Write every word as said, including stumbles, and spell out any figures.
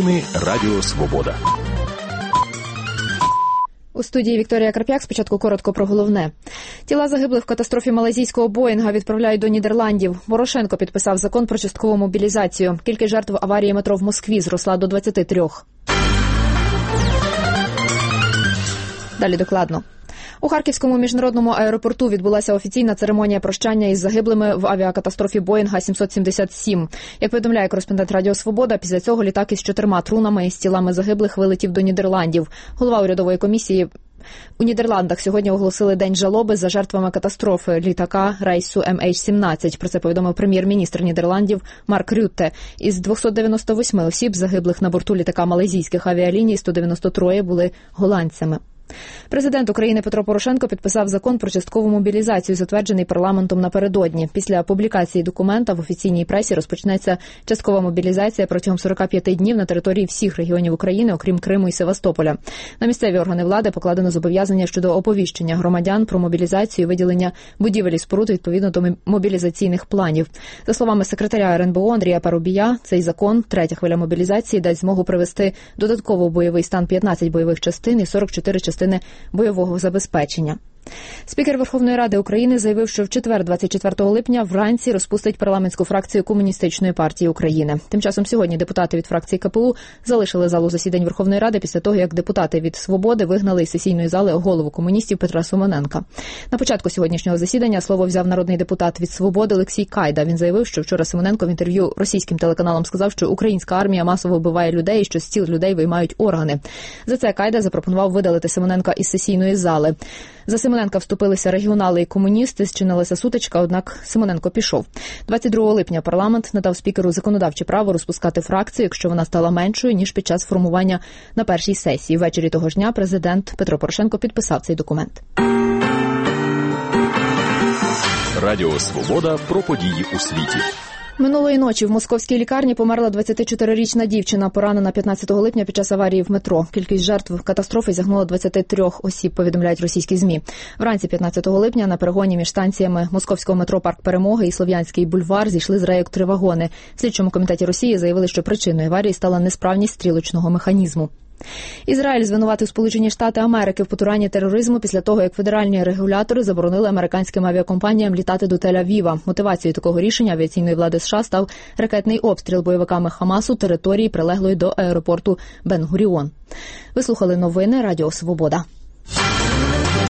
Новини Радіо Свобода. У студії Вікторія Карп'як. Спочатку коротко про головне. Тіла загиблих в катастрофі малайзійського Боїнга відправляють до Нідерландів. Порошенко підписав закон про часткову мобілізацію. Кількість жертв аварії метро в Москві зросла до двадцяти трьох. Далі докладно. У Харківському міжнародному аеропорту відбулася офіційна церемонія прощання із загиблими в авіакатастрофі Боїнга сімсот сімдесят сім. Як повідомляє кореспондент Радіо Свобода, після цього літак із чотирма трунами із тілами загиблих вилетів до Нідерландів. Голова урядової комісії у Нідерландах сьогодні оголосили день жалоби за жертвами катастрофи літака рейсу ем ейч сімнадцять. Про це повідомив прем'єр-міністр Нідерландів Марк Рютте. Із двохсот дев'яноста восьми осіб, загиблих на борту літака малайзійських авіаліній, сто дев'яносто три були голландцями. Президент України Петро Порошенко підписав закон про часткову мобілізацію, затверджений парламентом напередодні. Після публікації документа в офіційній пресі розпочнеться часткова мобілізація протягом сорока п'яти днів на території всіх регіонів України, окрім Криму і Севастополя. На місцеві органи влади покладено зобов'язання щодо оповіщення громадян про мобілізацію і виділення будівель і споруд відповідно до мобілізаційних планів. За словами секретаря ер ен бе о Андрія Парубія, цей закон, третя хвиля мобілізації, дасть змогу привести додатково в бойовий стан п'ятнадцять бойових частин і сорок чотири частини бойового забезпечення. Спікер Верховної Ради України заявив, що в четвер, двадцять четвертого липня, вранці розпустить парламентську фракцію Комуністичної партії України. Тим часом сьогодні депутати від фракції ка пе у залишили залу засідань Верховної Ради після того, як депутати від «Свободи» вигнали із сесійної зали голову комуністів Петра Симоненка. На початку сьогоднішнього засідання слово взяв народний депутат від «Свободи» Олексій Кайда. Він заявив, що вчора Симоненко в інтерв'ю російським телеканалам сказав, що українська армія масово вбиває людей і що з тіл людей виймають органи. За це Кайда запропонував видалити Симоненка із сесійної зали. За Симоненка вступилися регіонали і комуністи, зчинилася сутичка, однак Симоненко пішов. двадцять другого липня парламент надав спікеру законодавче право розпускати фракцію, якщо вона стала меншою, ніж під час формування на першій сесії. Ввечері того ж дня президент Петро Порошенко підписав цей документ. Радіо Свобода про події у світі. Минулої ночі в московській лікарні померла двадцятичотирирічна дівчина, поранена п'ятнадцятого липня під час аварії в метро. Кількість жертв катастрофи сягнула двадцяти трьох осіб, повідомляють російські ЗМІ. Вранці п'ятнадцятого липня на перегоні між станціями московського метро «Парк Перемоги» і Слов'янський бульвар зійшли з рейок три вагони. В слідчому комітеті Росії заявили, що причиною аварії стала несправність стрілочного механізму. Ізраїль звинуватив Сполучені Штати Америки в потуранні тероризму після того, як федеральні регулятори заборонили американським авіакомпаніям літати до Тель-Авіва. Мотивацією такого рішення авіаційної влади США став ракетний обстріл бойовиками Хамасу території, прилеглої до аеропорту Бен-Гуріон. Ви слухали новини Радіо Свобода.